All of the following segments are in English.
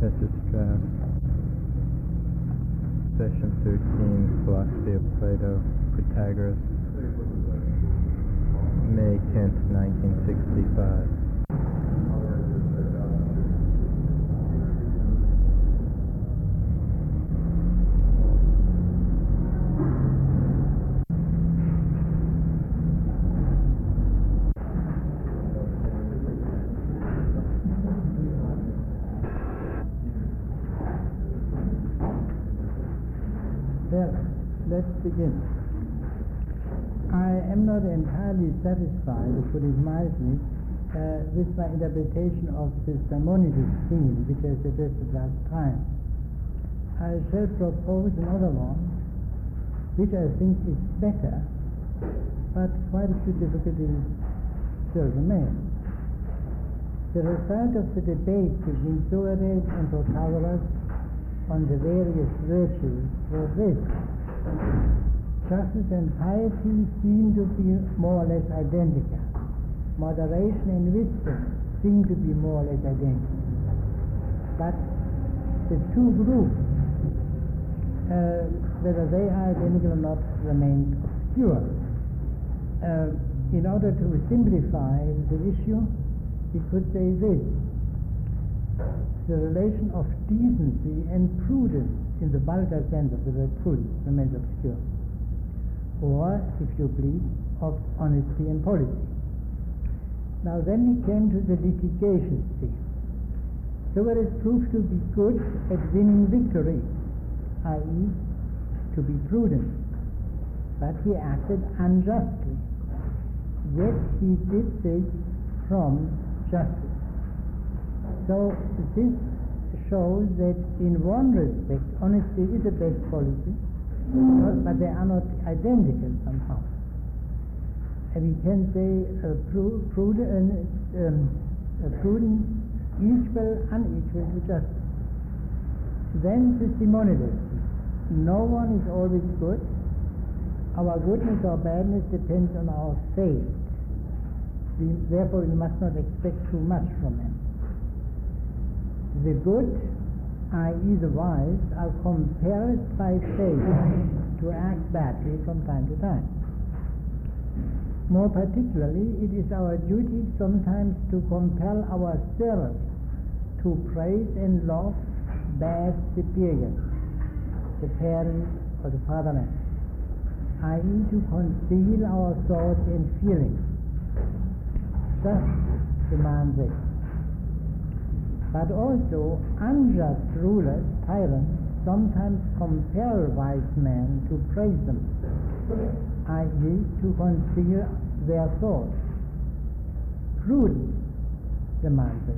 Professor Strauss. Session 13, Philosophy of Plato, Protagoras, May 10th, 1965. Well, let's begin. I am not entirely satisfied, to put it mildly, with my interpretation of the Simonides theme, which I suggested last time. I shall propose another one, which I think is better, but quite a few difficulties still remain. The result of the debate between Socrates and Protagoras on the various virtues was this: justice and piety seem to be more or less identical. Moderation and wisdom seem to be more or less identical. But the two groups, whether they are identical or not, remain obscure. In order to simplify the issue, we could say this: the relation of decency and prudence, in the vulgar sense of the word prudence, remains obscure. Or, if you please, of honesty and policy. Now then we came to the litigation theme. Socrates proved to be good at winning victory, i.e., to be prudent, but he acted unjustly. Yet he did this from justice. So this shows that in one respect honesty is the best policy, but they are not identical somehow. And we can say prudence equal, unequal to justice. Then the Simonides. No one is always good. Our goodness or badness depends on our faith. Therefore we must not expect too much from him. The good, i.e. the wise, are compelled by faith to act badly from time to time. More particularly, it is our duty sometimes to compel ourselves to praise and love bad superiors, the parents or the fatherland, i.e. to conceal our thoughts and feelings. Just demands it. But also, unjust rulers, tyrants, sometimes compel wise men to praise them, i.e. to conceal their thoughts. Prudence demands it.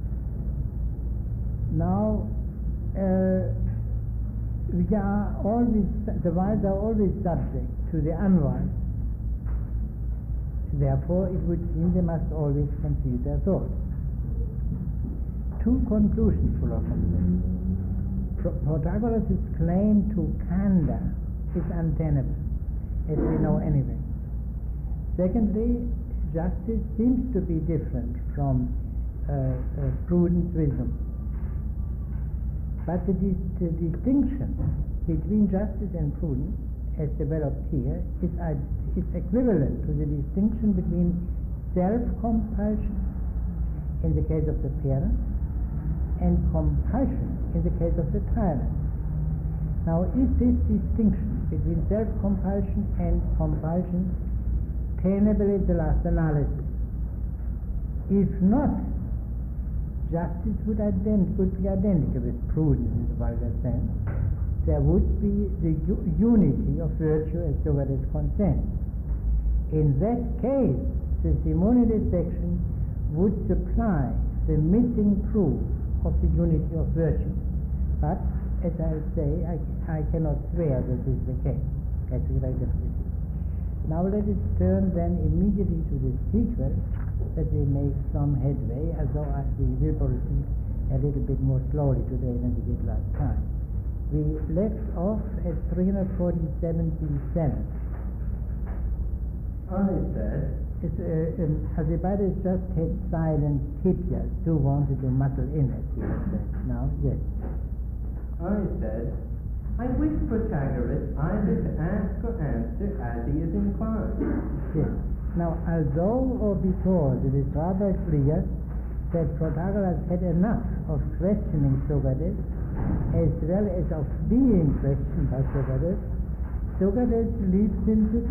Now, the wise are always subject to the unwise. Therefore, it would seem they must always conceal their thoughts. Two conclusions follow from this. Protagoras' claim to candor is untenable, as we know anyway. Secondly, justice seems to be different from prudence, wisdom. But the distinction between justice and prudence, as developed here, is equivalent to the distinction between self-compulsion in the case of the parent and compulsion in the case of the tyrant. Now, is this distinction between self-compulsion and compulsion tenable in the last analysis? If not, justice would be identical with prudence in the vulgar sense. There would be the unity of virtue as Socrates consents. In that case, the Simonides section would supply the missing proof of the unity of virtue. But, as I say, I cannot swear that this is the case. That's a great difficulty. Now let us turn then immediately to the sequel, that we make some headway, although we will proceed a little bit more slowly today than we did last time. We left off at 347 B7. I said, Alcibiades just had silent tibias. Do wanted to muscle in it, he said. Now, yes. I said, I wish Protagoras either to ask or answer as he is inclined. Yes. Now, although or because it is rather clear that Protagoras had enough of questioning Socrates as well as of being questioned by Socrates, Socrates leaves him the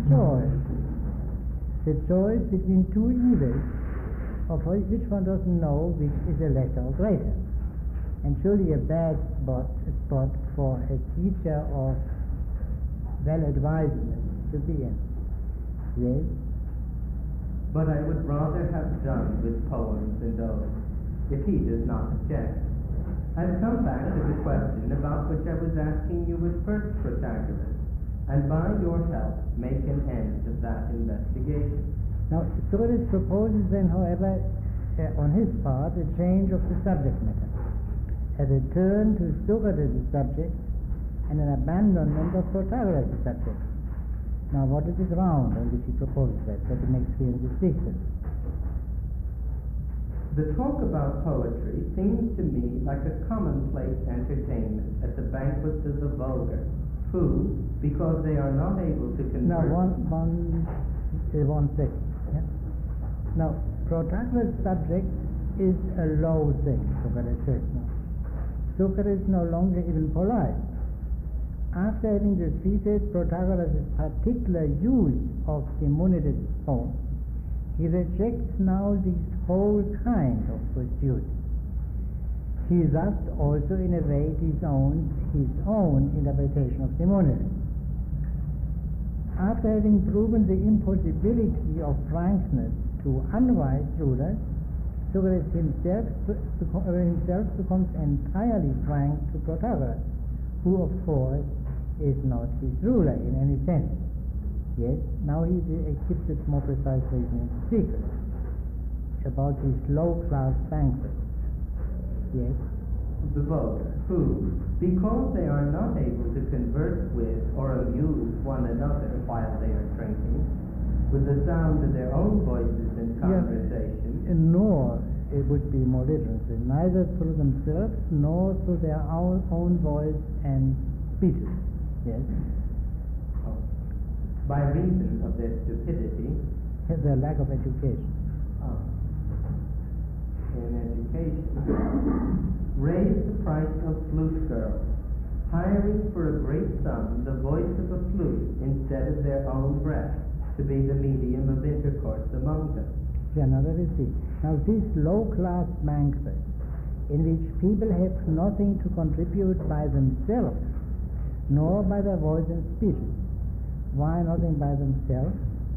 choice between two evils, of which one doesn't know which is a lesser or greater. And surely a bad spot for a teacher of well-advisement to be in. Yes? But I would rather have done with poems and odes, if he does not object. I've come back to the question about which I was asking you at first, Protagoras, and by your help make an end of that investigation. Now, Socrates proposes then, however, on his part, a change of the subject matter, a return to Socrates' subject and an abandonment of Protagoras' subject. Now, what is the ground on which he proposes that he makes clear in the sequence? The talk about poetry seems to me like a commonplace entertainment at the banquets of the vulgar, who, because they are not able to converse... Now, one second. Yeah? Now, Protagoras' subject is a low thing, Socrates says now. Socrates is no longer even polite. After having defeated Protagoras' particular use of Simonides' poem, he rejects now this whole kind of pursuit. He thus also in a way disowns his own interpretation of Simonides. After having proven the impossibility of frankness to unwise rulers, Socrates himself becomes entirely frank to Protagoras, who of course is not his ruler in any sense. Yes, now he gives it more precise reason in secret about these low-class banquets. Yes? The vulgar, who, because they are not able to converse with or amuse one another while they are drinking, with the sound of their own voices in conversation, nor, it would be more literally, neither through themselves nor through their own voice and speeches. Yes? By reason of their stupidity, their lack of education. In education, raise the price of flute girls, hiring for a great sum the voice of a flute instead of their own breath to be the medium of intercourse among them. Yeah, now that is it. Now these low-class banquets, in which people have nothing to contribute by themselves, nor by their voice and speeches. Why nothing by themselves?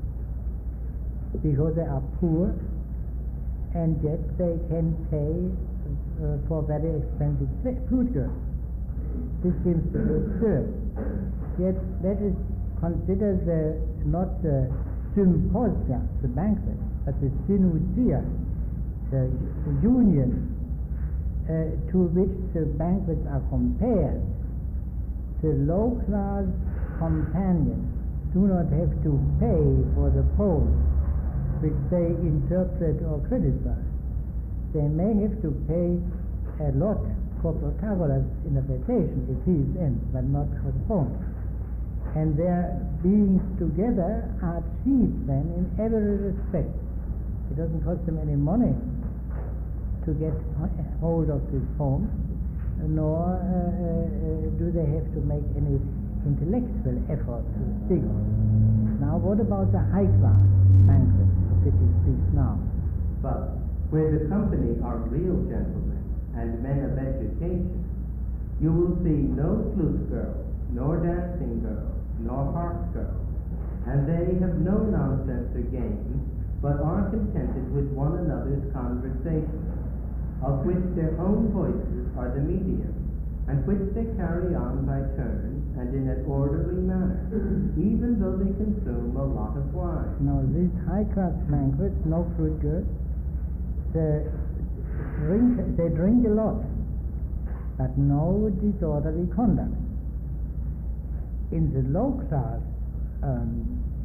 Because they are poor, and yet they can pay for very expensive flute girls. This seems to be absurd. Yet let us consider not the symposia, the banquet, but the synusia, the union to which the banquets are compared. The low-class companions do not have to pay for the poems which they interpret or criticize. They may have to pay a lot for Protagoras' interpretation if he is in, but not for the poem. And their beings together are cheap then in every respect. It doesn't cost them any money to get hold of this poem, nor do they have to make any intellectual effort to speak. Now, what about the high-class banquet of which he speaks now? But where the company are real gentlemen and men of education, you will see no flute girls, nor dancing girls, nor harp girls, and they have no nonsense or games, but are contented with one another's conversation, of which their own voices are the medium, and which they carry on by turns and in an orderly manner, even though they consume a lot of wine. Now, these high-class banquets, no fruit girls, they drink a lot, but no disorderly conduct. In the low-class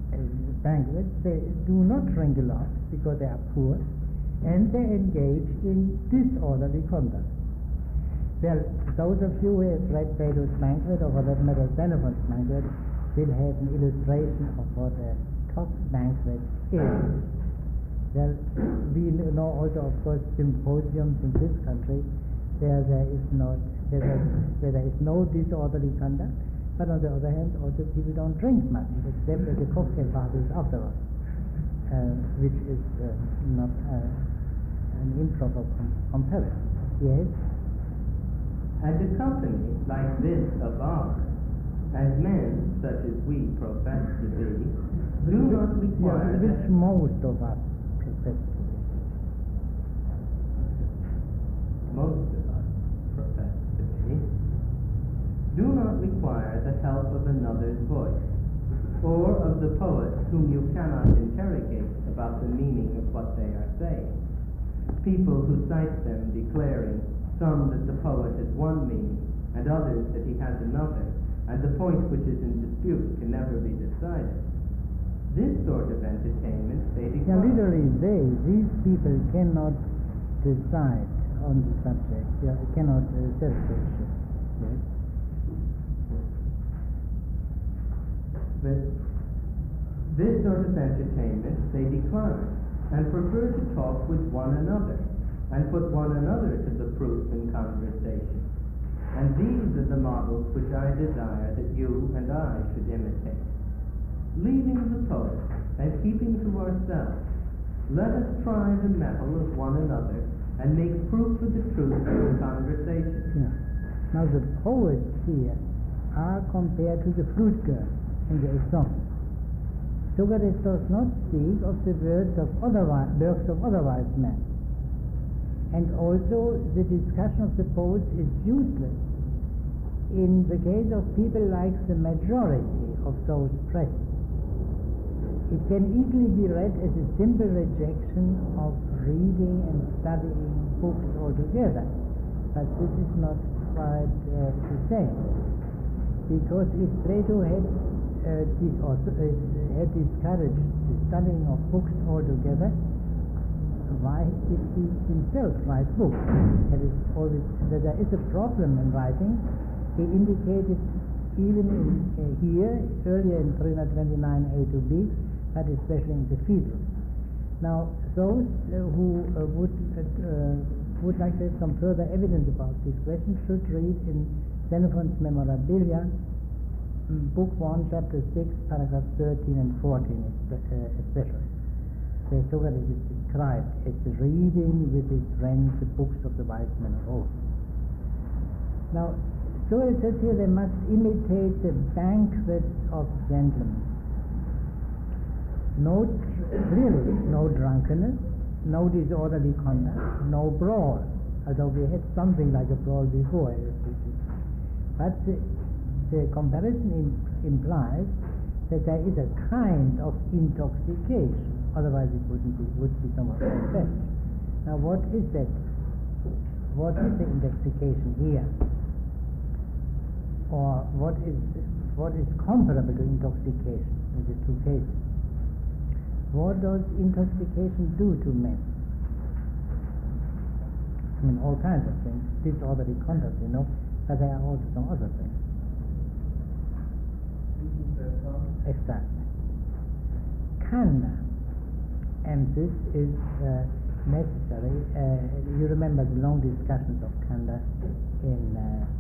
banquets, they do not drink a lot because they are poor, and they engage in disorderly conduct. Well, those of you who have read Plato's Banquet, or for that matter Xenophon's Banquet, will have an illustration of what a top banquet is. Well, we know also, of course, symposiums in this country where there is no disorderly conduct, but on the other hand, also people don't drink much, except at the cocktail parties afterwards, which is not an improper comparison. Yes? And a company like this of ours, as men such as we profess to be, do not require which most of us profess to be. Most of us profess to be, do not require the help of another's voice, or of the poets whom you cannot interrogate about the meaning of what they are saying. People who cite them declaring some that the poet has one meaning, and others that he has another, and the point which is in dispute can never be decided. This sort of entertainment they decline. Literally these people cannot decide on the subject, cannot settle the issue. Yes? But this sort of entertainment they decline, and prefer to talk with one another, and put one another to the proof in conversation. And these are the models which I desire that you and I should imitate. Leaving the poet and keeping to ourselves, let us try the metal of one another and make proof of the truth in conversation. Yeah. Now the poets here are compared to the flute girl in the example. Socrates does not speak of the works of other wise men. And also the discussion of the poets is useless in the case of people like the majority of those present. It can easily be read as a simple rejection of reading and studying books altogether, but this is not quite the same, because if Plato had discouraged the studying of books altogether, why did he himself write books? That there is a problem in writing. He indicated even here, earlier in 329a to b, but especially in the Phaedrus. Now, those who would like to have some further evidence about this question should read in Xenophon's Memorabilia, Book 1, Chapter 6, paragraphs 13 and 14 especially. Where Socrates is described as reading with his friends the books of the wise men of old. Now, Socrates says here they must imitate the banquets of gentlemen. Clearly, no drunkenness, no disorderly conduct, no brawl, although we had something like a brawl before. But the comparison implies that there is a kind of intoxication. Otherwise it would be somewhat far-fetched. Now what is that? What is the intoxication here? Or what is comparable to intoxication in the two cases? What does intoxication do to men? I mean, all kinds of things. Disorderly conduct, but there are also some other things. Exactly. Kanda. And this is necessary. You remember the long discussions of Kanda in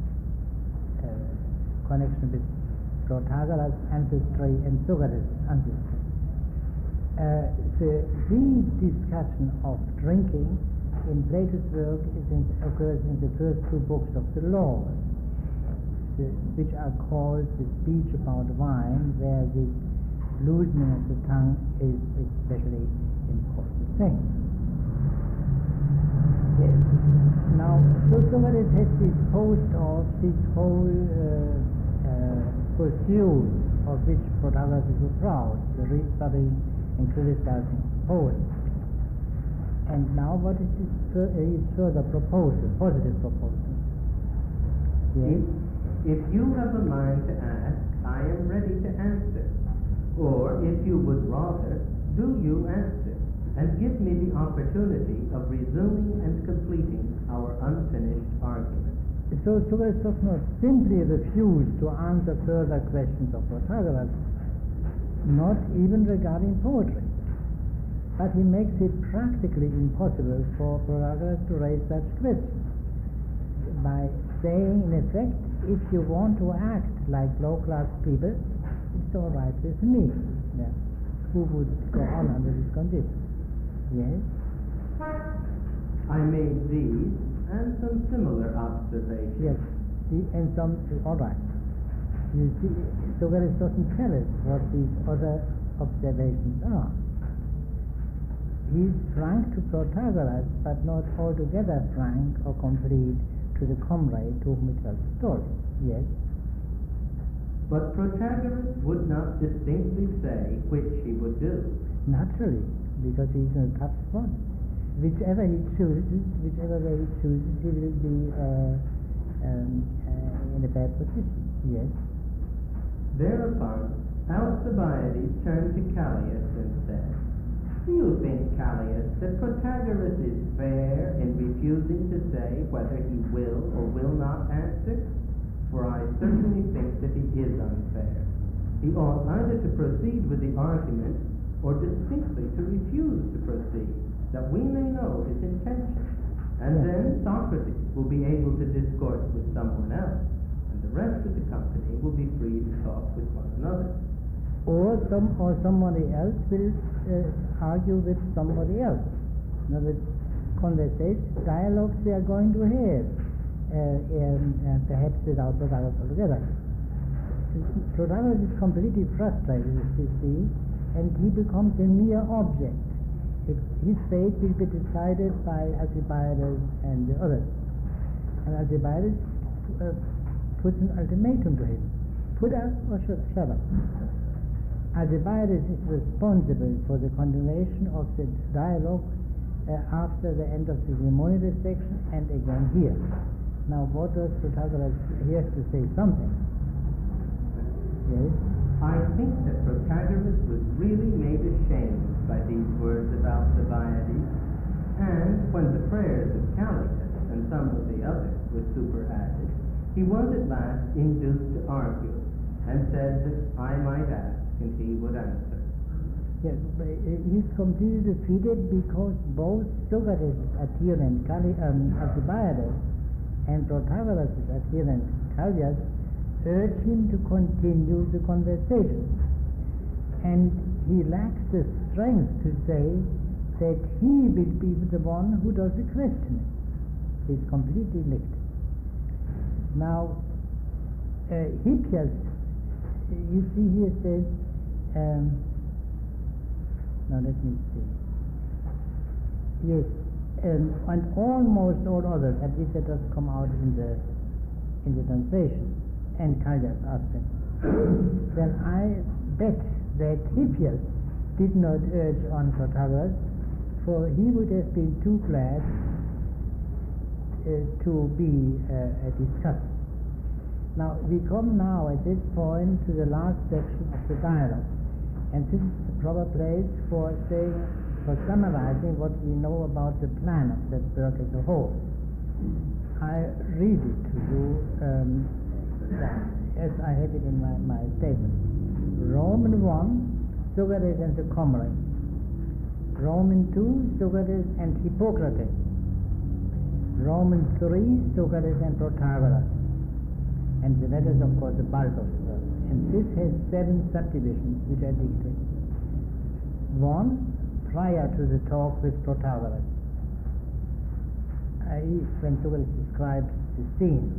connection with Protagoras' ancestry and Socrates' ancestry. The discussion of drinking in Plato's work occurs in the first two books of the Laws, which are called the speech about wine, where this loosening of the tongue is especially important thing. Yes. Now, Socrates has disposed of this whole pursuit of which Protagoras is so proud, the restudying and criticizing poets. And now what is his further proposal, positive proposal? Yes? If you have a mind to ask, I am ready to answer. Or, if you would rather, do you answer, and give me the opportunity of resuming and completing our unfinished argument. So Socrates does not simply refuse to answer further questions of Protagoras, not even regarding poetry, but he makes it practically impossible for Protagoras to raise such questions by saying, in effect, if you want to act like low-class people, it's all right with me. Yeah. Who would go on under this condition? Yes? I made these and some similar observations. Yes. And some, all right. You see, Socrates doesn't tell us what these other observations are. He's frank to Protagoras, but not altogether frank or complete to the comrade to whom he tells the story. Yes? But Protagoras would not distinctly say which he would do. Naturally, because he's in a tough spot. Whichever he chooses, whichever way he chooses, he will be in a bad position. Yes? Thereupon, Alcibiades turned to Callias and said, "Do you think, Callias, that Protagoras is fair in refusing to say whether he will or will not answer? For I certainly think that he is unfair. He ought either to proceed with the argument or distinctly to refuse to proceed, that we may know his intention. And then Socrates will be able to discourse with someone else, and the rest of the company will be free to talk with one another." Or somebody else will argue with somebody else. In other words, conversation, dialogues they are going to have, perhaps without Protagoras altogether. Protagoras is completely frustrated, you see, and he becomes a mere object. His fate will be decided by Alcibiades and the others. And Alcibiades puts an ultimatum to him. Put up or shut up. Alcibiades is responsible for the continuation of the dialogue after the end of the Simonides section and again here. Now what does Protagoras, he has to say something. Yes? I think that Protagoras was really made ashamed by these words of Alcibiades, and when the prayers of Callias and some of the others were superadded, he was at last induced to argue, and said that I might ask and he would answer. Yes, he's completely defeated because both Socrates' adherent Alcibiades and Protagoras' adherent Callias urge him to continue the conversation. And he lacks the strength to say that he will be the one who does the questioning. He's completely licked. Now, Hippias, you see here says, now let me see. Yes, and almost all others, at least that does come out in the translation, and Callias asked him. Then I bet that Hippias did not urge on Protagoras, for he would have been too glad to be discussed. Now, we come now at this point to the last section of the dialogue, and this is the proper place for summarizing what we know about the plan of that work as a whole. I read it to you as I have it in my statement. Roman 1, Socrates and the comrades. Roman 2, Socrates and Hippocrates. Roman 3, Socrates and Protagoras. And the letter is, of course, the bulk of the work. And this has 7 subdivisions, which I dictate. 1, prior to the talk with Protagoras, i.e., when Socrates describes the scene.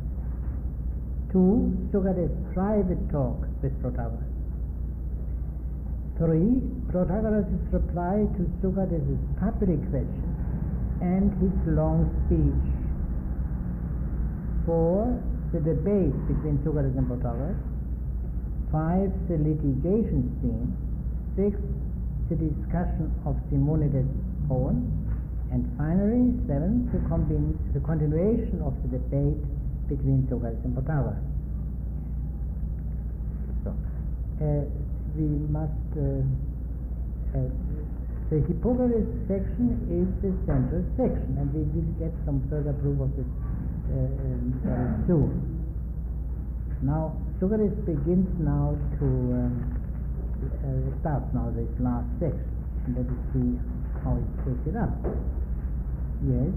2, Socrates' private talk with Protagoras. 3, Protagoras' reply to Socrates' public question and his long speech. 4, the debate between Socrates and Protagoras. 5, the litigation scene. 6, the discussion of Simonides' poem. And finally, 7, the continuation of the debate between Socrates and Protagoras. So, we must the Hippocrates section is the central section, and we will get some further proof of this very soon. Now, Socrates begins now to start now this last section, and let us see how it takes it up. Yes?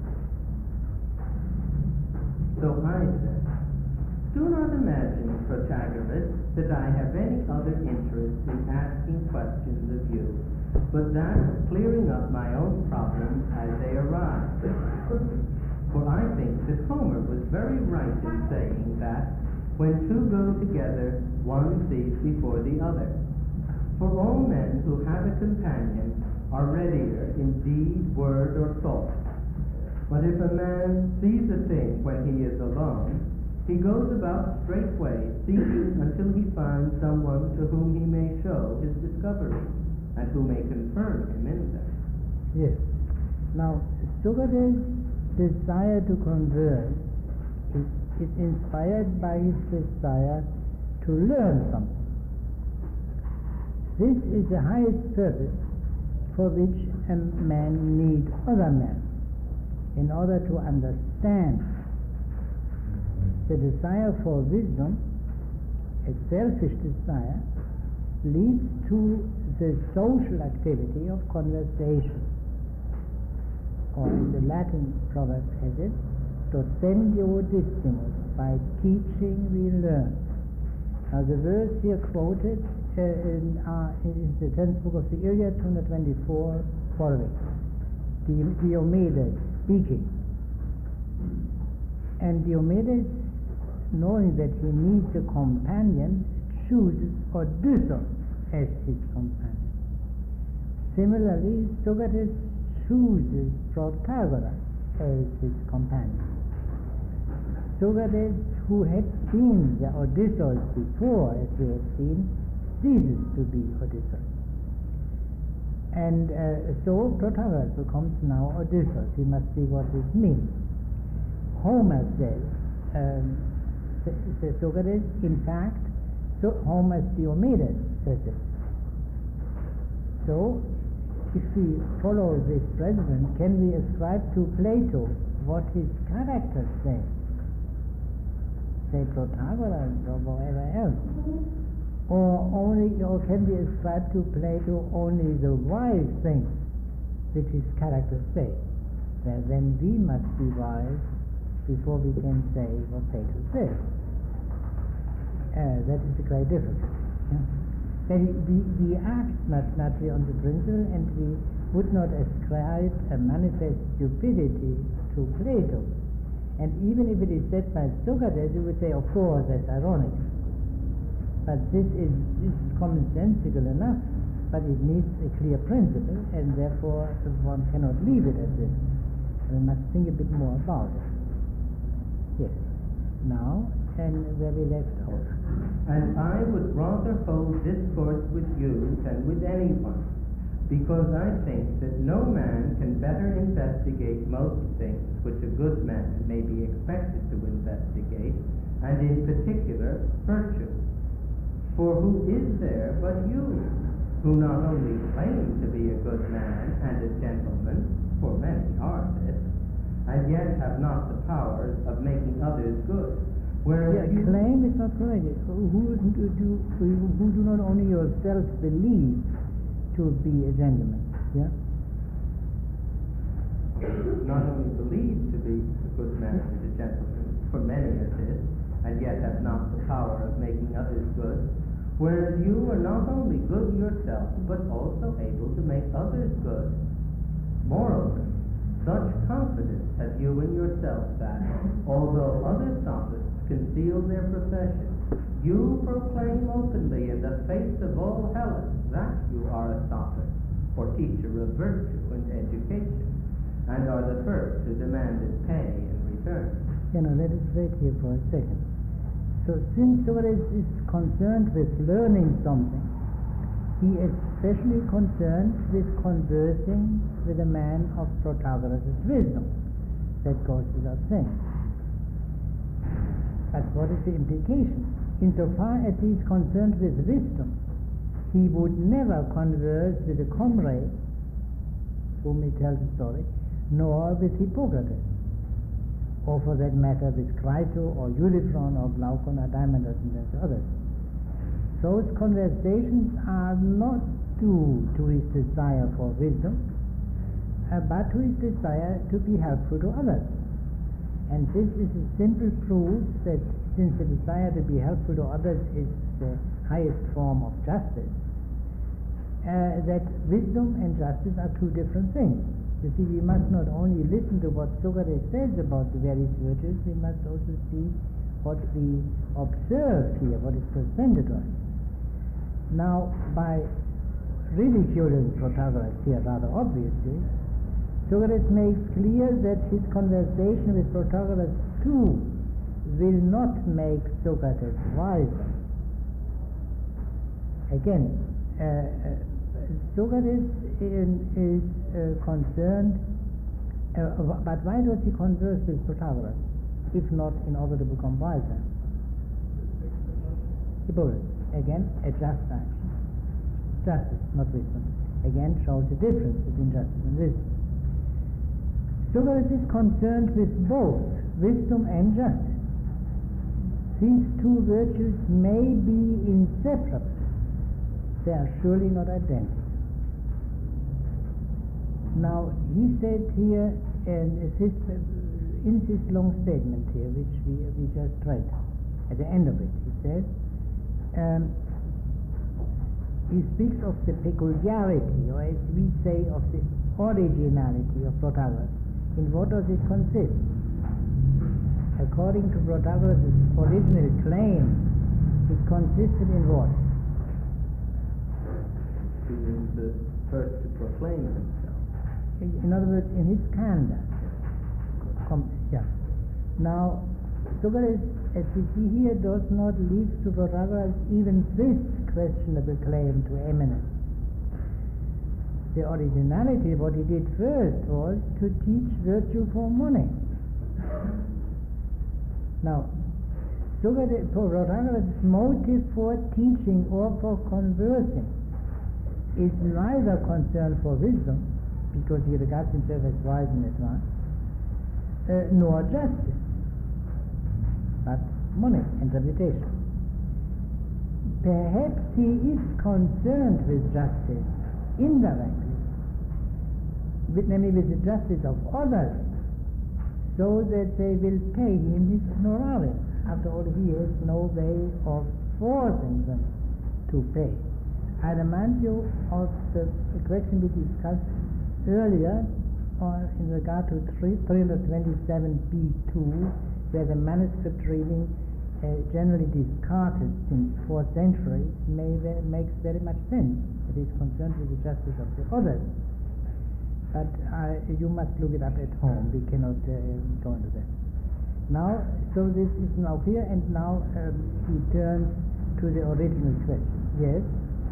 So I said, do not imagine, Protagoras, that I have any other interest in asking questions of you, but that of clearing up my own problems as they arise. For I think that Homer was very right in saying that when two go together, one sees before the other. For all men who have a companion are readier in deed, word, or thought. But if a man sees a thing when he is alone, he goes about straightway, seeking until he finds someone to whom he may show his discovery, and who may confirm him in them. Yes. Now, Socrates' desire to converse is inspired by his desire to learn something. This is the highest purpose for which a man needs other men, in order to understand. The desire for wisdom, a selfish desire, leads to the social activity of conversation. Or the Latin proverb has it, docendio distimus, by teaching we learn. Now the verse here quoted in the 10th book of the Iliad, 224 following. Diomedes speaking. And Diomedes, knowing that he needs a companion, chooses Odysseus as his companion. Similarly, Socrates chooses Protagoras as his companion. Socrates, who had seen the Odysseus before, as we have seen, ceases to be Odysseus. And so Protagoras becomes now Odysseus. We must see what this means. Homer says, Socrates, in fact, Homer's Diomedes says it. So, if we follow this precedent, can we ascribe to Plato what his characters say? Say Protagoras or whatever else? Or can we ascribe to Plato only the wise things which his characters say? Well, then we must be wise before we can say what Plato says. That is a great difference. We act naturally on the principle, and we would not ascribe a manifest stupidity to Plato. And even if it is said by Socrates, you would say, of course, that's ironic. But this is commonsensical enough, but it needs a clear principle, and therefore one cannot leave it at this. We must think a bit more about it. Yes. Now, and where we left off. And I would rather hold discourse with you than with anyone, because I think that no man can better investigate most things which a good man may be expected to investigate, and in particular, virtue. For who is there but you, who not only claim to be a good man and a gentleman, for many are this, and yet have not the powers of making others good? Whereas you claim is not correct. Who do not only yourself believe to be a gentleman? Yeah. Not only believe to be a good man and a gentleman, for many are this, and yet have not the power of making others good. Whereas you are not only good yourself, but also able to make others good. Moreover, such confidence have you in yourself that, although other sophists conceal their profession, you proclaim openly in the face of all Hellas that you are a sophist, or teacher of virtue and education, and are the first to demand its pay in return. Let us wait here for a second. So since Socrates is concerned with learning something, he is especially concerned with conversing with a man of Protagoras' wisdom. That goes without saying. But what is the implication? Insofar as he is concerned with wisdom, he would never converse with a comrade whom he tells a story, nor with Hippocrates, or for that matter with Crito or Euthyphron or Glaucon or Diomedes and others. Those conversations are not due to his desire for wisdom, but to his desire to be helpful to others. And this is a simple proof that since the desire to be helpful to others is the highest form of justice, that wisdom and justice are two different things. You see, we must not only listen to what Socrates says about the various virtues, we must also see what we observe here, what is presented to us. Now, by ridiculing Protagoras here rather obviously, Socrates makes clear that his conversation with Protagoras too will not make Socrates wiser. Again, Socrates is concerned, but why does he converse with Protagoras, if not in order to become wiser? Hippocrates, again, a just action. Justice, not wisdom. Again, shows the difference between justice and wisdom. Socrates is concerned with both wisdom and justice. These two virtues may be inseparable. They are surely not identical. Now, he said here, in this long statement here, which we just read, at the end of it, he says, he speaks of the peculiarity, or as we say, of the originality of Protagoras. In what does it consist? According to Protagoras' original claim, it consisted in what? Being the first to proclaim himself. In other words, in his candor. Now, Socrates, as we see here, does not leave to Protagoras even this questionable claim to eminence. The originality, what he did first was to teach virtue for money. Now, Protagoras' motive for teaching or for conversing is neither concern for wisdom, because he regards himself as wise in advance, nor justice, but money and reputation. Perhaps he is concerned with justice indirectly, namely with the justice of others, so that they will pay him his honorarium. After all, he has no way of forcing them to pay. I remind you of the question we discussed earlier in regard to 327b2, where the manuscript reading generally discarded since 4th century makes very much sense. It is concerned with the justice of the others. But you must look it up at home. We cannot go into that. Now, so this is now clear, and now he turns to the original question. Yes?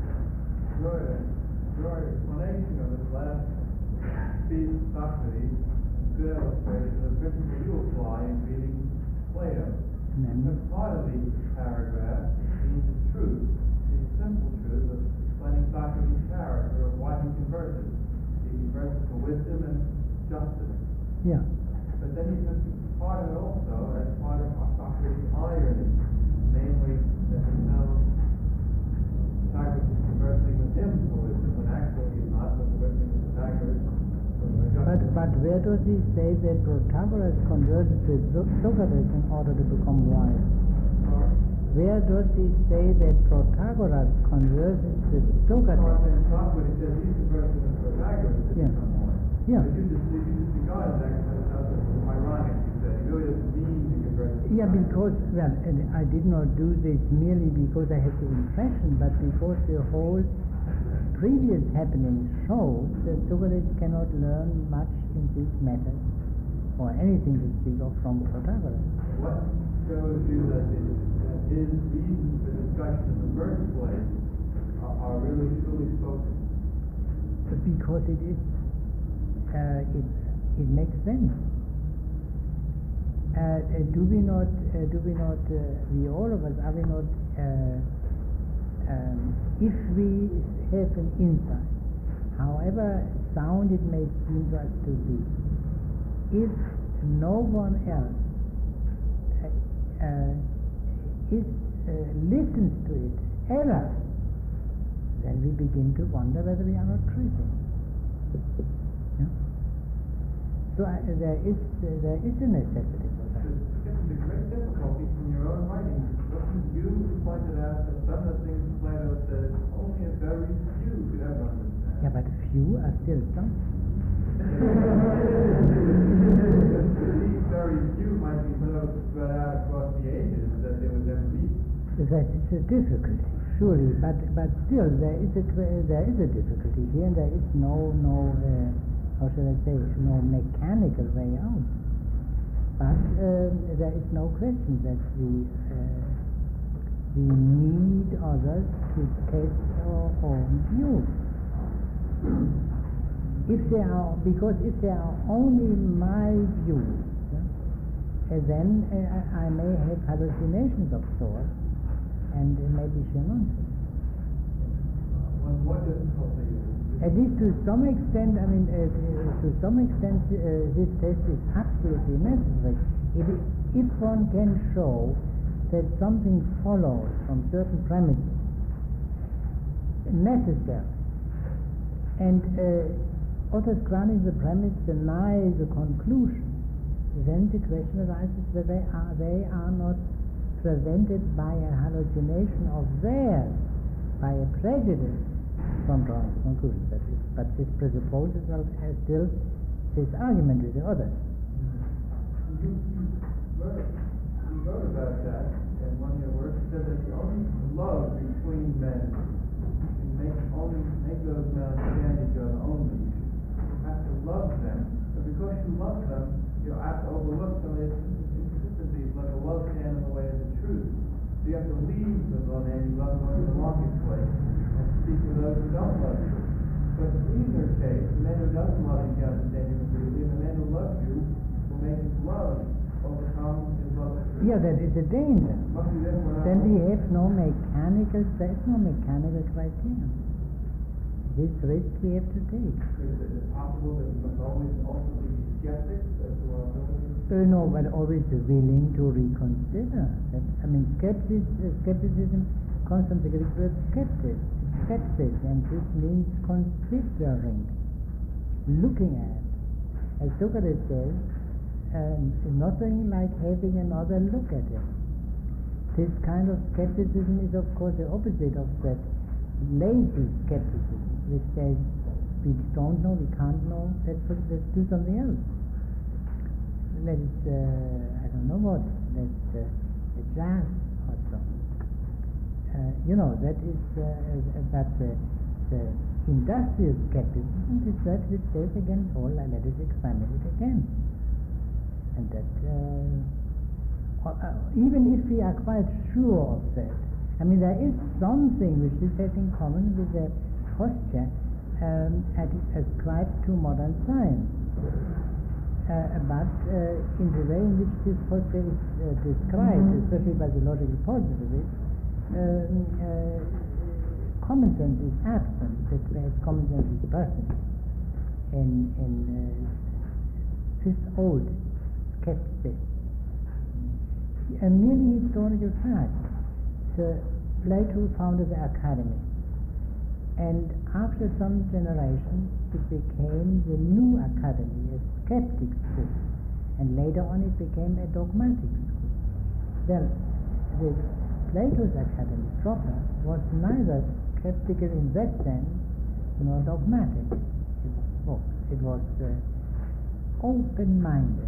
Your explanation of this last speech, Socrates, good illustration of the principle you apply in reading Plato. Because part of the paragraph means the truth, the simple truth of explaining Socrates' character, of why he converses. He converses for wisdom and justice. Yeah. But then he took part of it also as part of Socrates' irony, namely that he knows Socrates is conversing with him for wisdom, when actually he's not, but conversing with Pythagoras for justice. But where does he say that Protagoras converses with Socrates in order to become wise? Where does he say that Protagoras converses with Socrates? When he says he's conversing with Pythagoras, to become wise. Yeah. But you disregard that because that's ironic, you say. He really doesn't mean to converse with Yeah, Pythagoras. because, well, and I did not do this merely because I had the impression, but because the whole previous happenings show that Socrates cannot learn much in this matter, or anything to speak of, from Protagoras. What shows you that his reasons for discussion in the first place are really truly spoken? Because it is, it makes sense. Do we not, we all of us, are we not if we have an insight, however sound it may seem to us to be, if no one else listens to it ever, then we begin to wonder whether we are not dreaming. Yeah? So there is a necessity for that. The great difficulty from your own writing. You pointed out that some of the things Plato says only a very few could ever understand. Yeah, but few are still some. These very few might be so spread out across the ages that they would never meet. That is a difficulty, surely, but still there is a difficulty here, and there is no how shall I say, no mechanical way out. But there is no question that we need others to test our own views. Because if they are only my views, then I may have hallucinations of sorts, and maybe sheer nonsense. One more difficulty. At least to some extent, this test is absolutely necessary. If one can show that something follows from certain premises, necessary, and others granting the premise deny the conclusion, then the question arises whether they are not prevented by a hallucination of theirs, by a prejudice from drawing conclusions. But this presupposes still this argument with the others. You wrote about that in one of your works. You said that the only love between men can make those men understand each other only. You have to love them, but because you love them, you have to overlook some of the inconsistencies, like a love stand in the way of the truth. So you have to leave the man you love going to the marketplace and speak to those who don't love you. But in either case, the man who doesn't love you can understand you completely, and the man who loves you will make his love overcome his love of truth. Yeah, that is a danger. Must be different. Then we have there is no mechanical criterion. This risk we have to take. Is it possible that we must always ultimately be skeptics as to our ability? No, but always willing to reconsider. Skepticism comes from the Greek word skepsis, and this means considering, looking at. As Socrates says, nothing like having another look at it. This kind of skepticism is, of course, the opposite of that lazy skepticism, which says we don't know, we can't know, let's do something else. That is, I don't know what, that's a jazz or something. That is, but the industrial skepticism is that which says again, let us examine it again. And that, even if we are quite sure of that, there is something which this has in common with the posture ascribed to modern science. But in the way in which this posture is described, especially by the logical positivists, common sense is absent. That whereas common sense is present in this old skepticism. A merely historical fact. Plato founded the academy, and after some generations it became the new academy, a skeptic school, and later on it became a dogmatic school. Well, the Plato's academy proper was neither skeptical in that sense nor dogmatic. It was open-minded.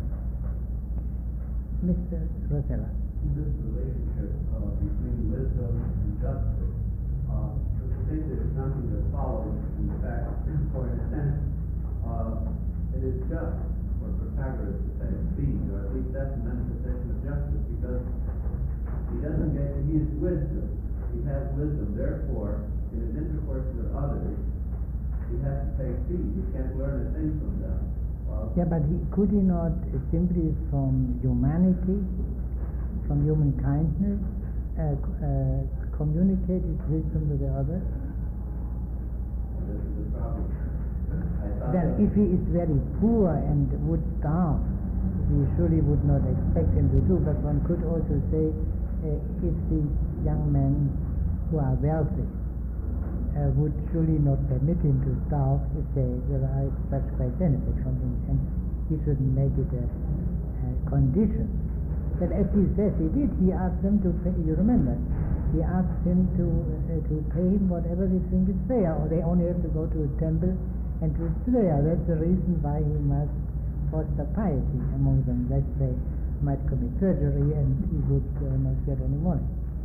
Mr. Rosella. This relationship between wisdom and justice, I think there's something that follows. In fact, for in a sense, it is just for Pythagoras to say speed, or at least that's a manifestation of justice, because he is wisdom. He has wisdom. Therefore, in his intercourse with others, he has to take speed. He can't learn a thing from them. But could he not simply from humanity, from human kindness, communicate his wisdom to the others? This is the problem. Well, if he is very poor and would starve, we surely would not expect him to do, but one could also say, if these young men who are wealthy would surely not permit him to starve if they derive such great benefit from him, and he shouldn't make it a condition. But as he says he did, he asked them to pay, you remember, he asked him to pay him whatever they think is fair, or they only have to go to a temple and to prayer. That's the reason why he must foster piety among them, lest they might commit perjury and he would not get any money.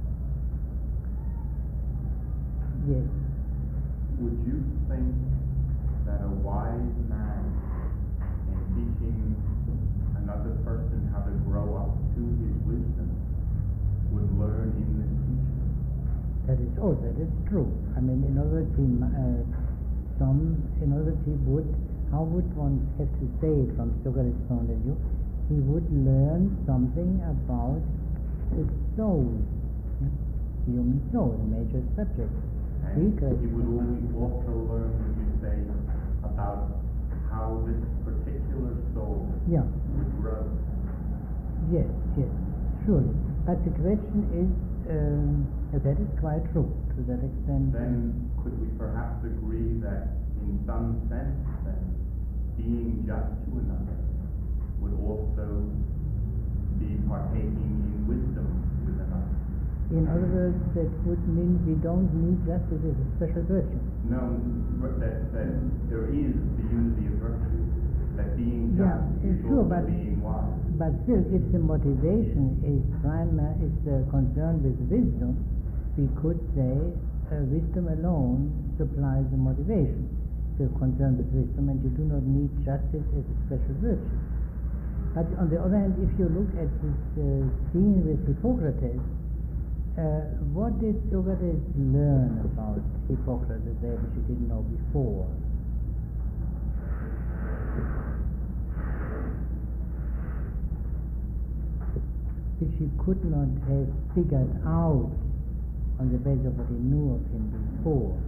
Yes. Would you think that a wise man, in teaching another person how to grow up to his wisdom, would learn in this teaching? That is true. I mean, in other words, how would one have to say it from Socrates' point of view? He would learn something about the soul, the human soul, a major subject. And he would also learn, would you say, about how this particular soul would grow? Yes, surely. But the question is, that is quite true to that extent. Then could we perhaps agree that in some sense then being just to another would also be partaking in wisdom with another? In other words, that would mean we don't need justice as a special virtue. No, that there is the unity of virtue, that being just is sure, also being wise. But still, if the motivation is concerned with wisdom, we could say wisdom alone supplies the motivation to concern with wisdom, and you do not need justice as a special virtue. But on the other hand, if you look at this scene with Hippocrates, what did Socrates learn about Hippocrates there which he didn't know before? Which he could not have figured out on the basis of what he knew of him before.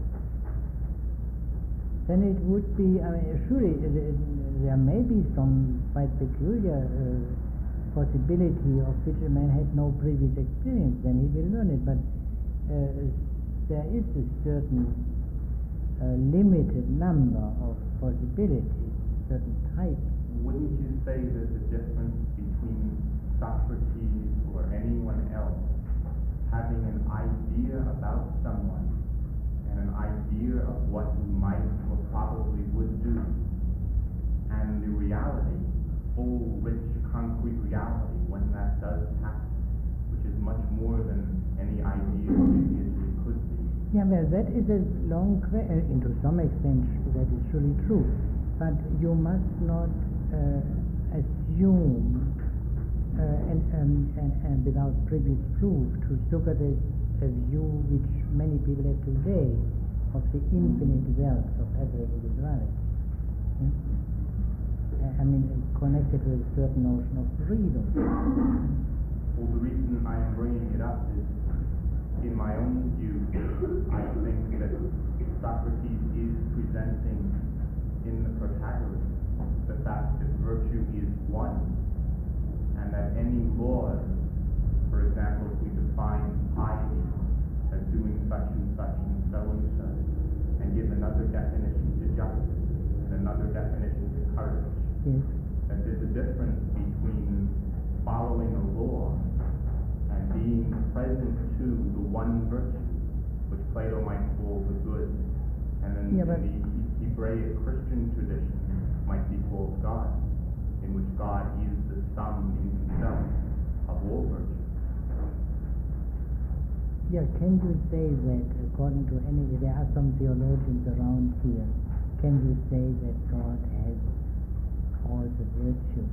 Then it would be, surely there may be some quite peculiar possibility of which a man has no previous experience, then he will learn it, but there is a certain limited number of possibilities, certain types. Wouldn't you say there's a difference between Socrates or anyone else having an idea about someone and an idea of what he might or probably would do, and the reality, full, rich, concrete reality when that does happen, which is much more than any idea previously could be? Yeah, well, that is a long question. To some extent, that is surely true. But you must not assume, and without previous proof, to Socrates a view which many people have today of the infinite wealth of every individuality. Yeah? Connected with a certain notion of freedom. Well, the reason I'm bringing it up is, in my own view, I think that Socrates is presenting in the Protagoras the fact that virtue is one, and that any laws, for example, if we define piety as doing such and such and so, and give another definition to justice and another definition to courage, yes, that there's a difference between following a law and being present to the one virtue, which Plato might call the good, and then in the Hebraic Christian tradition might be called God, in which God is the sum in himself of all virtue. Yeah, can you say that according to there are some theologians around here, can you say that God has all the virtues?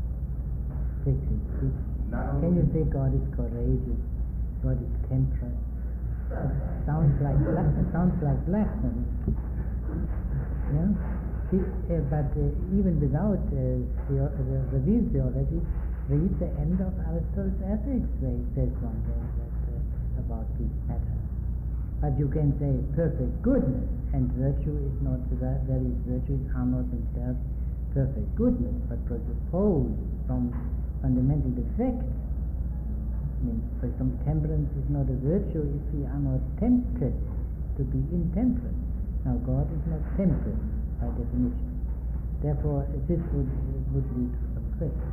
Can you say God is courageous, God is temperate? Sounds like blasphemy. Yeah? But even without revealed theology, read the end of Aristotle's Ethics, where he says one day that about this matter. But you can say perfect goodness and virtue is not, various virtues are not themselves perfect goodness, but presuppose some fundamental defects. I mean, for example, temperance is not a virtue if we are not tempted to be intemperate. Now, God is not temperate by definition. Therefore, this would lead to some questions.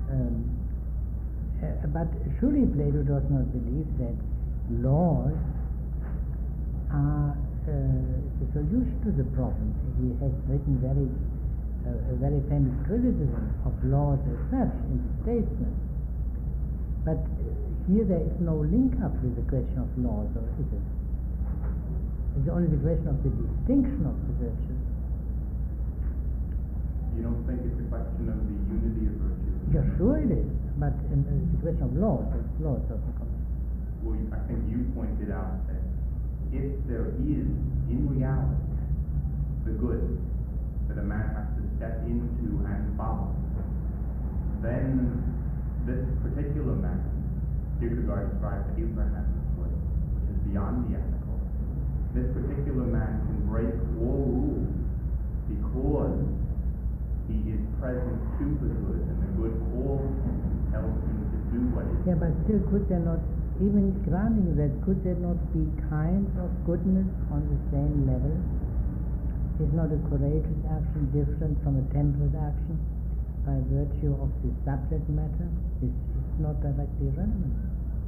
But surely Plato does not believe that laws are the solution to the problem. He has written a very famous criticism of laws as such in the Statesman. But here there is no link up with the question of laws, or is it? It's only the question of the distinction of the virtues. You don't think it's a question of the unity of virtue? Yeah, sure it is. But it's a question of laws. Laws doesn't come in. Well, I think you pointed out that if there is, in reality, the good that a man has to step into and follow, then this particular man, Kierkegaard described Abraham this way, which is beyond the ethical. This particular man can break all rules because he is present to the good, and the good calls him, tells him to do what is. Yeah, but still, could there not, even granting that, could there not be kinds of goodness on the same level? Is not a courageous action different from a temperate action by virtue of the subject matter? This is not directly relevant.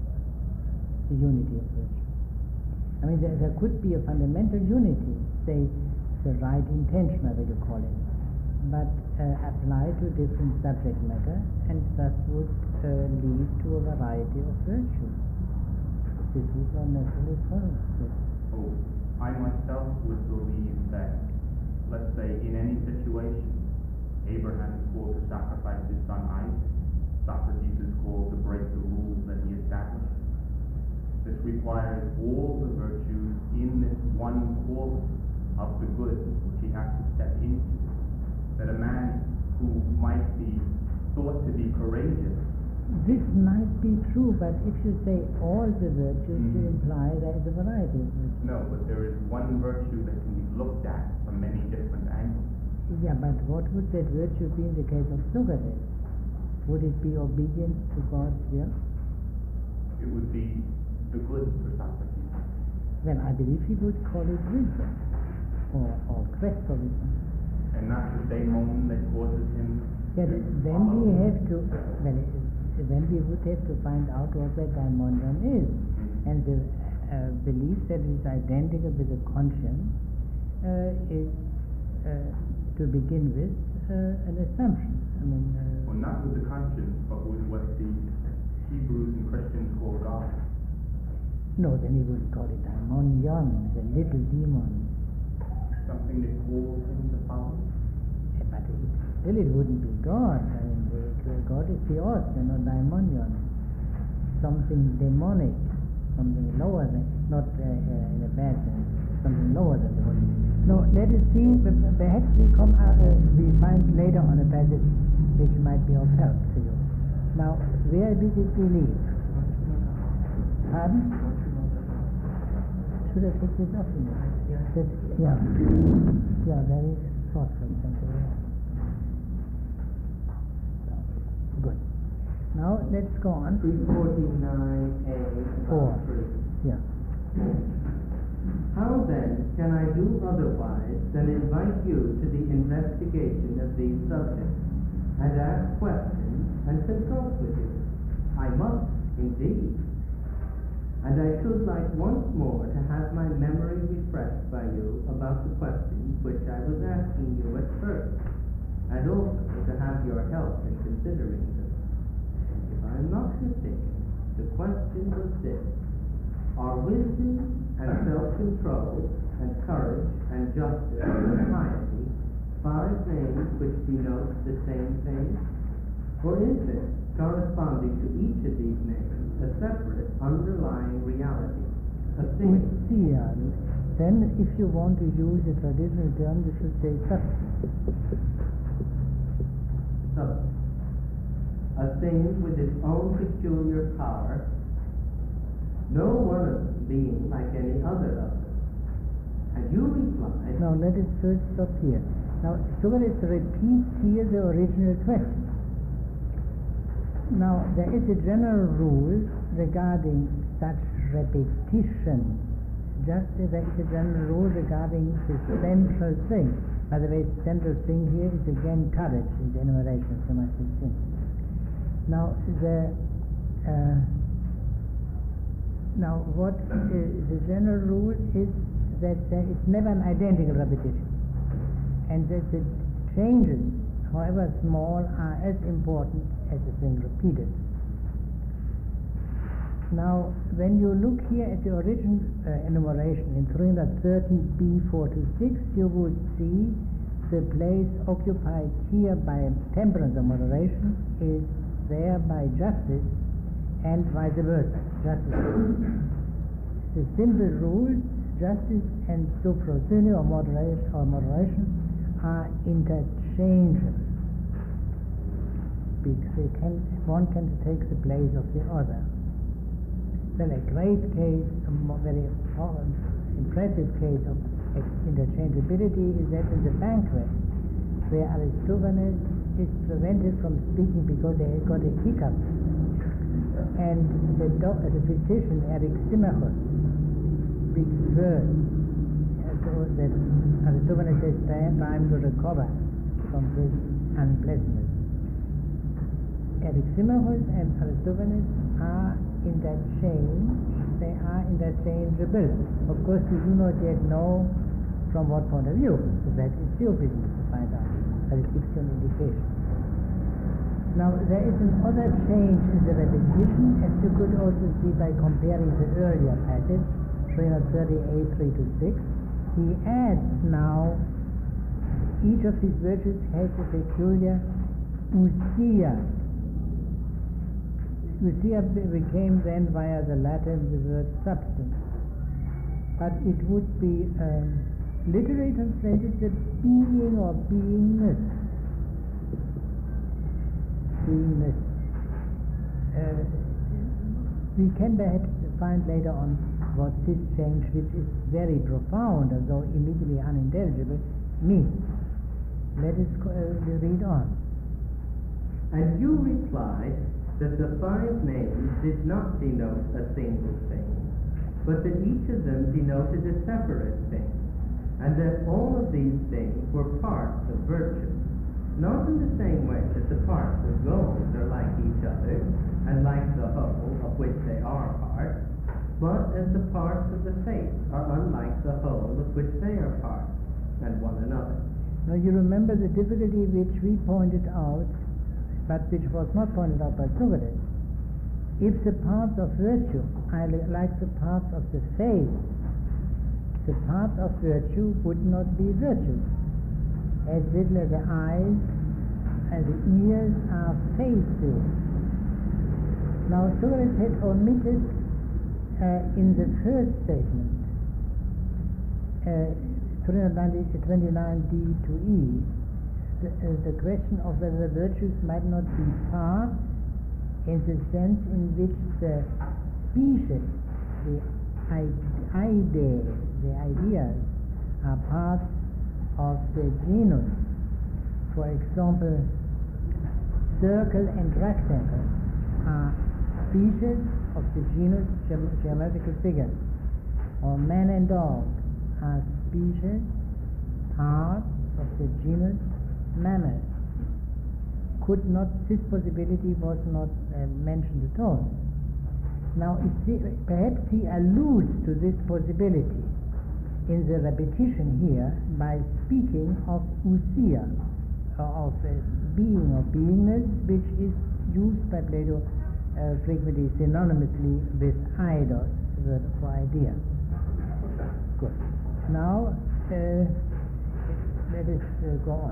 The unity of virtue. I mean, there could be a fundamental unity, say, the right intention, whatever you call it, but applied to different subject matter, and thus would lead to a variety of virtues. This would not necessarily follow. Oh, I myself would believe that, let's say, in any situation, Abraham is called to sacrifice his son Isaac. Socrates is called to break the rules that he established. This requires all the virtues in this one calling of the good which he has to step into. That a man who might be thought to be courageous. This might be true, but if you say all the virtues, you imply there is a variety of virtues. No, but there is one virtue that can be looked at from many different angles. Yeah, but what would that virtue be in the case of Socrates? Would it be obedience to God's will? It would be the good for Socrates. Well, I believe he would call it wisdom, or quest for wisdom. And not the daemon that causes him Yeah, to then follow. we have to, well, then we would have to find out what that daimonion is. And the belief that it is identical with the conscience is, to begin with, an assumption. I mean, Well, not with the conscience, but with what the Hebrews and Christians call God. no, then he would call it daimonion, the little demon. Something that calls him to follow. But still it wouldn't be God. I mean, God is theos and not daimonion. Something demonic, something lower than, not in a bad sense, something lower than the body. No, let us see, perhaps we find later on a passage which might be of help to you. Now, where did it believe? Pardon? Should I take this off? Yeah. Yeah, very thoughtful, thank you. So, good. Now, let's go on. 349A, 4. 3. Yeah. How then can I do otherwise than invite you to the investigation of these subjects, and ask questions and consult with you? I must, indeed. And I should like once more to have my memory refreshed by you about the questions which I was asking you at first, and also to have your help in considering them. If I am not mistaken, the question was this: are wisdom and self-control and courage and justice and piety five names which denote the same thing? Or is there, corresponding to each of these names, a separate underlying reality, a thing? Then, if you want to use a traditional term, you should say substance. Substance. A thing with its own peculiar power. No one of being like any other of them. And you replied, Now let us first stop here. Now Socrates repeats here the original question. Now there is a general rule regarding such repetition, just as there is a general rule regarding the central thing. By the way, the central thing here is again courage in the enumeration of domestic sin. Now what the general rule is that there is never an identical repetition, and that the changes, however small, are as important as the thing repeated. Now, when you look here at the original enumeration in 330b 4-6, you would see the place occupied here by temperance or moderation is there by justice, and vice versa. Justice. The simple rules, justice and sophrosune or moderation are interchangeable, because one can take the place of the other. Well, a great case, a very impressive case of interchangeability is that in the banquet, where Aristophanes is prevented from speaking because he has got a hiccup, and the physician Eryximachus speaks first, so that Aristophanes has time to recover from this unpleasantness. Eryximachus and Aristophanes are they are interchangeable. Of course, we do not yet know from what point of view, so that is your business to find out, but it gives you an indication. Now, there is another change in the repetition, as you could also see by comparing the earlier passage, 338, 3-6. He adds now, each of these virtues has a peculiar ousia. Ousia became then via the Latin the word substance. But it would be literally translated the being or beingness. Beingness. We can perhaps find later on what this change, which is very profound, although immediately unintelligible, means. Let us read on. and you replied that the 5 names did not denote a single thing, but that each of them denoted a separate thing, and that all of these things were parts of virtue, not in the same way that the parts of gold are like each other, and like the whole of which they are parts, but as the parts of the face are unlike the whole of which they are parts, and one another. Now you remember the difficulty which we pointed out, but which was not pointed out by Socrates. If the parts of virtue are like the parts of the face, the parts of virtue would not be virtue. As little as the eyes and the ears are faces. Now Socrates had omitted in the first statement, 329d to e, the question of whether the virtues might not be parts in the sense in which the species, the ideas, are parts of the genus. For example, circle and rectangle are species of the genus geometrical figures, or man and dog are species, parts of the genus mammals. This possibility was not mentioned at all. Now, perhaps he alludes to this possibility in the repetition here by speaking of ousia, of being or beingness, which is used by Plato frequently synonymously with eidos, the word for idea. Good. Now, let us go on.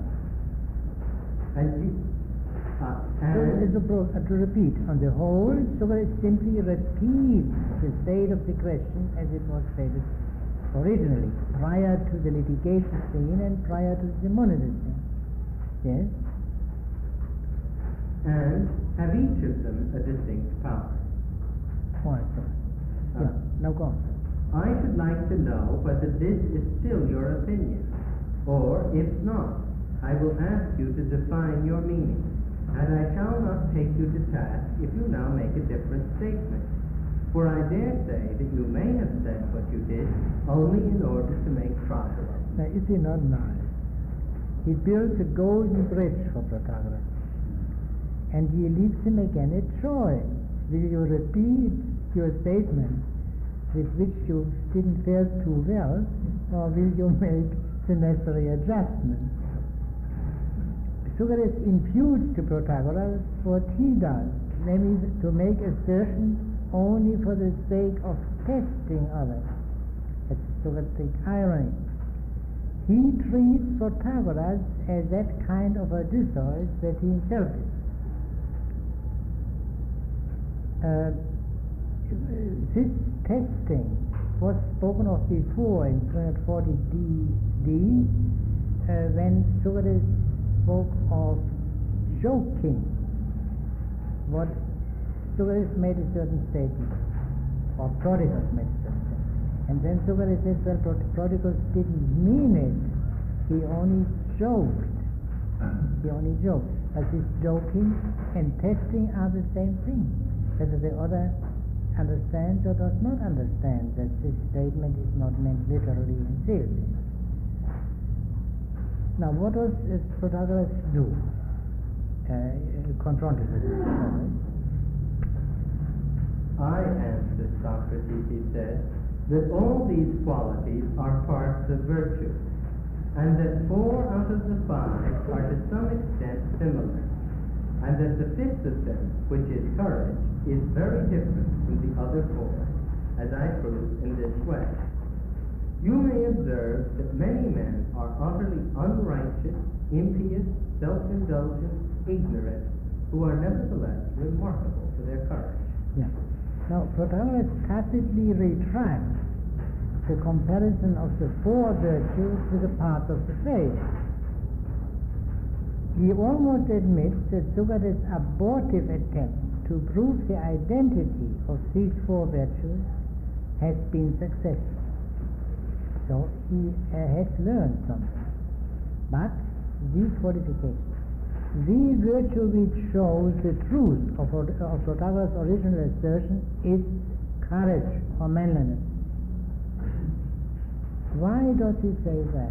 To repeat, on the whole, Socrates simply repeats the state of the question as it was stated originally, prior to the litigation scene and prior to the monism scene. Yes? And have each of them a distinct power? All right, so. Yeah, now go on. I should like to know whether this is still your opinion, or if not, I will ask you to define your meaning, and I shall not take you to task if you now make a different statement. For I dare say that you may have said what you did only in order to make trial. Now, is he not nice? He builds a golden bridge for Protagoras, and he leaves him again at Troy. Will you repeat your statement with which you didn't fare too well, or will you make the necessary adjustments? Socrates imputes to Protagoras what he does, namely to make assertions only for the sake of testing others. That's Socratic irony. He treats Protagoras as that kind of Odysseus that he himself is. This testing was spoken of before in 340 D, when Socrates spoke of joking. What Socrates made a certain statement, or Prodicus made a certain statement. And then Socrates says, well, Prodicus didn't mean it. He only joked. He only joked. But this joking and testing are the same thing. Whether the other understands or does not understand that this statement is not meant literally and seriously. Now, what does Protagoras do? Confronted with this. I answer, Socrates, he said, that all these qualities are parts of virtue, and that 4 out of the 5 are to some extent similar, and that the 5th of them, which is courage, is very different from the other 4, as I prove in this way. You may observe that many men are utterly unrighteous, impious, self-indulgent, ignorant, who are nevertheless remarkable for their courage. Yeah. Now, Protagoras tacitly retracts the comparison of the 4 virtues with the parts of the faith. He almost admits that Socrates' abortive attempt to prove the identity of these 4 virtues has been successful. So he has learned something. But these qualifications, the virtue which shows the truth of Protagoras' original assertion is courage or manliness. Why does he say that?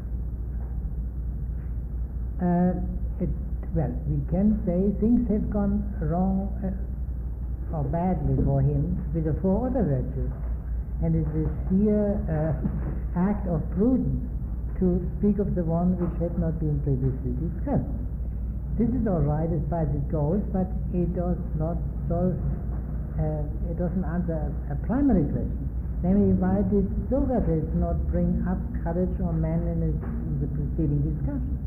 Well, we can say things have gone wrong or badly for him with the 4 other virtues, and it is sheer act of prudence to speak of the one which had not been previously discussed. This is all right as far as it goes, but it does not solve, it doesn't answer a primary question. Namely, why did Socrates not bring up courage or manliness in the preceding discussion?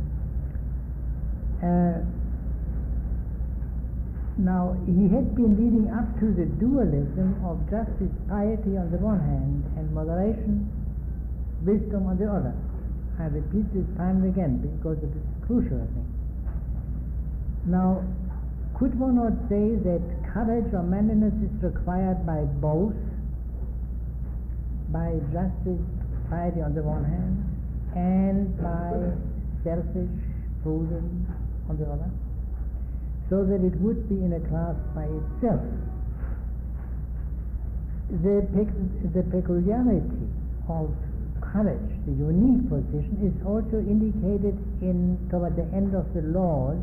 Now, he had been leading up to the dualism of justice, piety on the one hand, and moderation, wisdom on the other. I repeat this time and again because it is crucial, I think. Now, could one not say that courage or manliness is required by both? By justice, piety on the one hand, and by selfish prudence on the other? So that it would be in a class by itself. The peculiarity of courage, the unique position, is also indicated toward the end of the laws,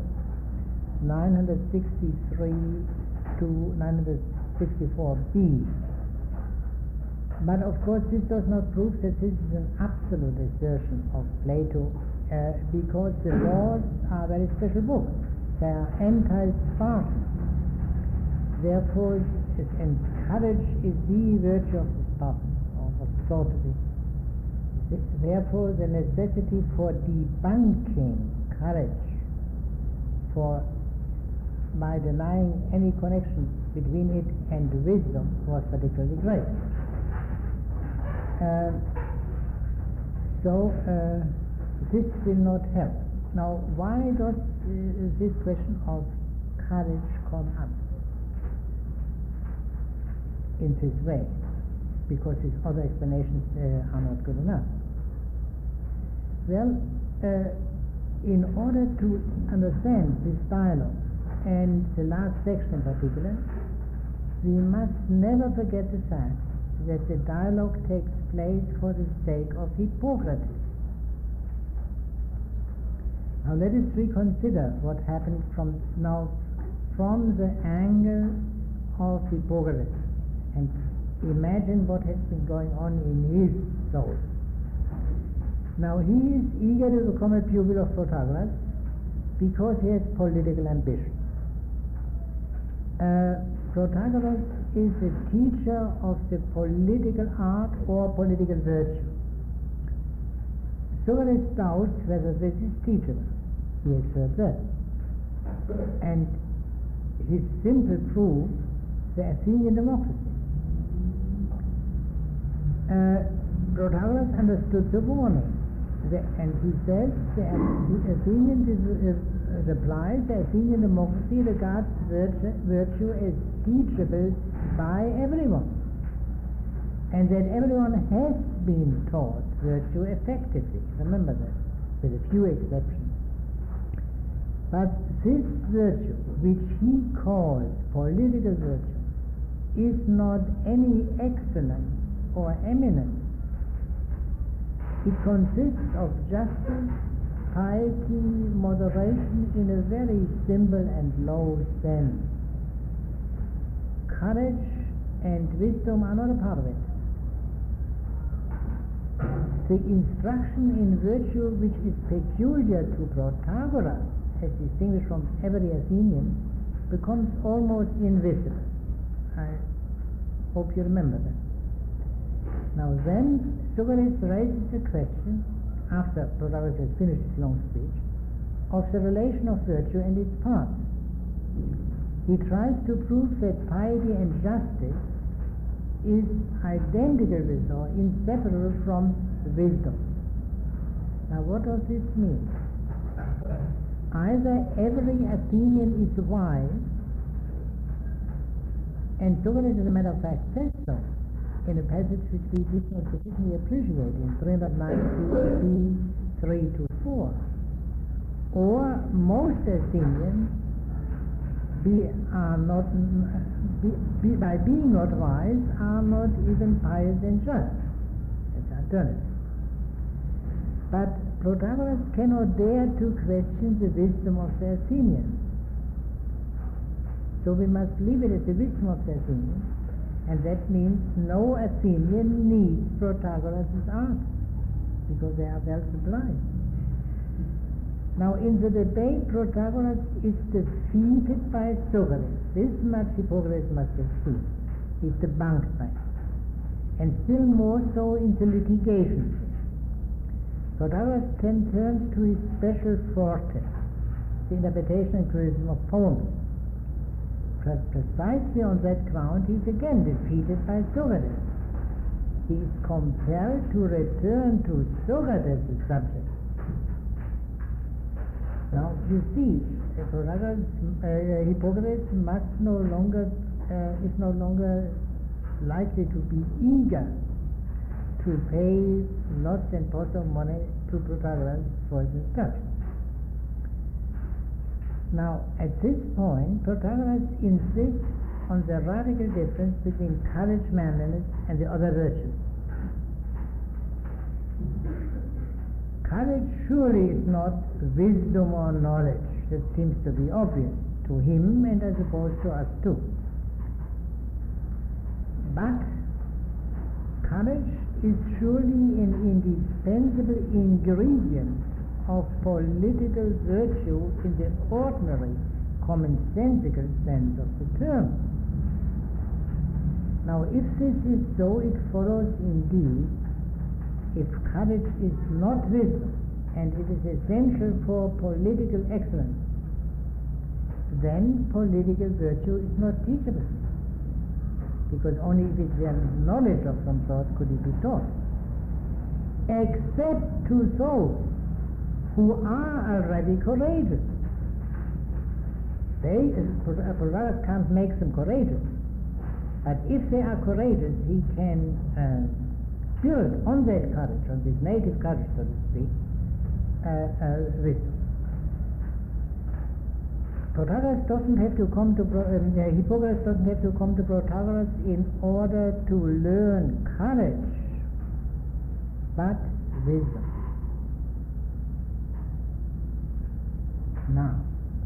963 to 964b. But of course this does not prove that this is an absolute assertion of Plato, because the laws are very special books. They are anti-Spartan. Therefore, and courage is the virtue of the Spartan, or was thought to be. Therefore, the necessity for debunking courage, by denying any connection between it and wisdom, was particularly great. This will not help. Now, why does this question of courage come up in this way? because his other explanations are not good enough. Well, in order to understand this dialogue, and the last section in particular, we must never forget the fact that the dialogue takes place for the sake of Hippocrates. Now let us reconsider what happened from the angle of Hippocrates, and imagine what has been going on in his soul. Now he is eager to become a pupil of Protagoras because he has political ambition. Protagoras is a teacher of the political art or political virtue. Socrates doubts whether this is teachable. He has heard that. And his simple proof, the Athenian democracy. Protagoras understood the warning, and he says the Athenian replies, the Athenian democracy regards virtue as teachable by everyone, and that everyone has been taught virtue effectively. Remember that, with a few exceptions. But this virtue, which he calls political virtue, is not any excellence or eminence. It consists of justice, piety, moderation in a very simple and low sense. Courage and wisdom are not a part of it. The instruction in virtue which is peculiar to Protagoras, as distinguished from every Athenian, becomes almost invisible. I hope you remember that. Now then, Socrates raises the question, after Protagoras has finished his long speech, of the relation of virtue and its parts. He tries to prove that piety and justice is identical with or inseparable from wisdom. Now what does this mean? Either every Athenian is wise, and Socrates, as a matter of fact, says so in a passage which we did not sufficiently appreciate in 393, 3-4, or most Athenians by being not wise are not even pious and just. That's alternative. But Protagoras cannot dare to question the wisdom of the Athenians. So we must leave it as the wisdom of the Athenians, and that means no Athenian needs Protagoras' art, because they are well supplied. Now in the debate, Protagoras is defeated by Socrates. This much Hippocrates must have seen. He's debunked by him. And still more so in the litigation. Protagoras then turns to his special forte, the interpretation and criticism of poems. Precisely on that ground he is again defeated by Socrates. He is compelled to return to Socrates' subject. Now you see, Hippocrates must is no longer likely to be eager to pay lots and pots of money to Protagoras for his instruction. Now, at this point, Protagoras insists on the radical difference between courage, manliness, and the other virtues. Courage surely is not wisdom or knowledge. That seems to be obvious to him and I suppose to us too. But courage is surely an indispensable ingredient of political virtue in the ordinary, commonsensical sense of the term. Now, if this is so, it follows indeed, if courage is not wisdom, and it is essential for political excellence, then political virtue is not teachable, because only if it were knowledge of some sort could it be taught, except to those who are already courageous. Protagoras can't make them courageous. But if they are courageous, he can build on that courage, on this native courage, so to speak, wisdom. Protagoras doesn't have to come to Hippocrates doesn't have to come to Protagoras in order to learn courage, but wisdom. Now,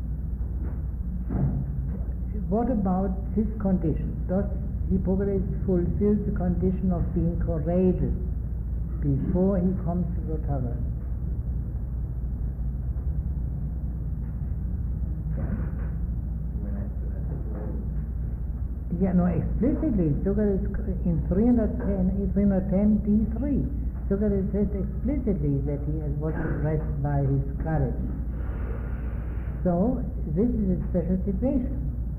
what about his condition? Does Hippocrates fulfill the condition of being courageous before he comes to Protagoras? Yeah, no, explicitly, Socrates in 310 D3, Socrates says explicitly that he was impressed by his courage. So, this is a special situation.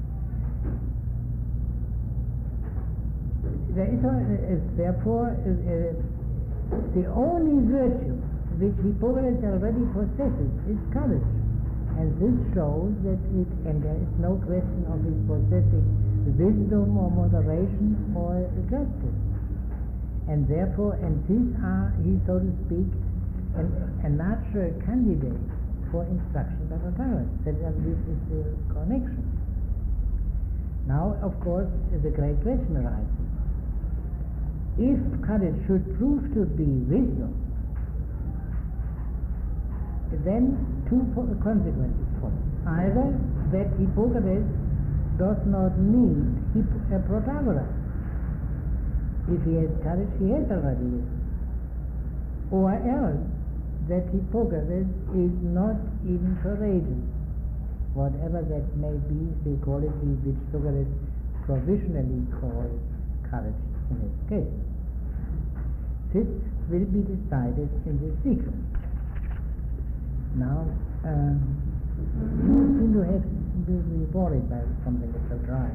There is therefore the only virtue which Hippocrates already possesses is courage. And this shows that and there is no question of his possessing wisdom or moderation or justice. And therefore, these are, so to speak, a natural candidate for instruction by Protagoras. This is the connection. Now, of course, the great question arises. If courage should prove to be wisdom, then two consequences follow. Either that Hippocrates does not need Protagoras. If he has courage, he has already wisdom. Or else that Hippocrates is not even courageous, whatever that may be the quality which Socrates provisionally calls courage in this case. This will be decided in the sequence. Now, you seem to have been worried by something that's so dry.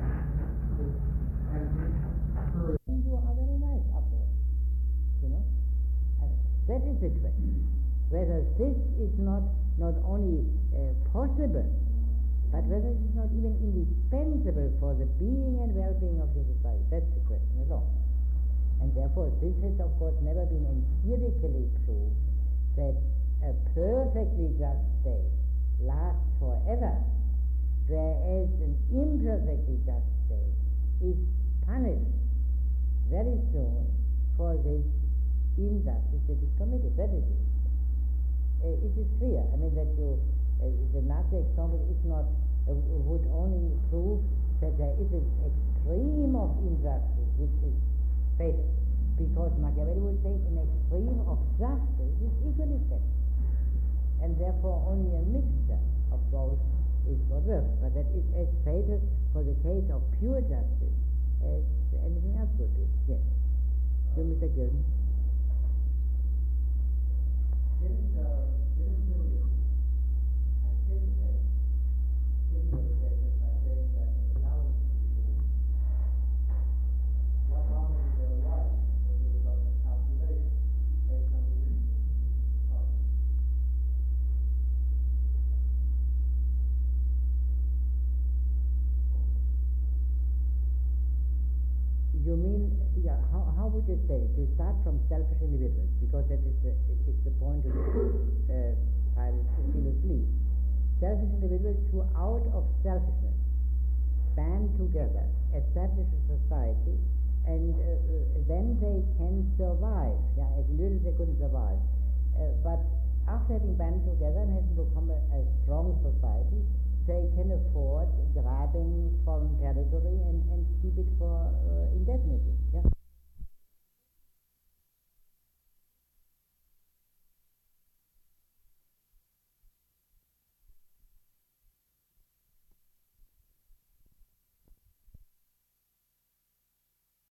You are very nice afterwards, you know. That is the question. Whether this is not only possible, but whether it is not even indispensable for the being and well-being of the society. That's the question alone. And therefore, this has, of course, never been empirically proved that a perfectly just state lasts forever, whereas an imperfectly just state is punished very soon for this injustice that is committed. That is it. It is clear. I mean that the Nazi example is not would only prove that there is an extreme of injustice which is fatal, because Machiavelli would say an extreme of justice is equally fatal, and therefore only a mixture of both is what works. But that is as fatal for the case of pure justice as anything else would be. Yes. To Mr. Gilden. You mean, yeah, how would you say it? You start from selfish individuals, because that is the point of Philus leaves. Selfish individuals who, out of selfishness, band together, establish a society, and then they can survive. Yeah, as individuals they couldn't survive. But after having banded together and having become a strong society, they can afford grabbing foreign territory and keep it for indefinitely. Yeah.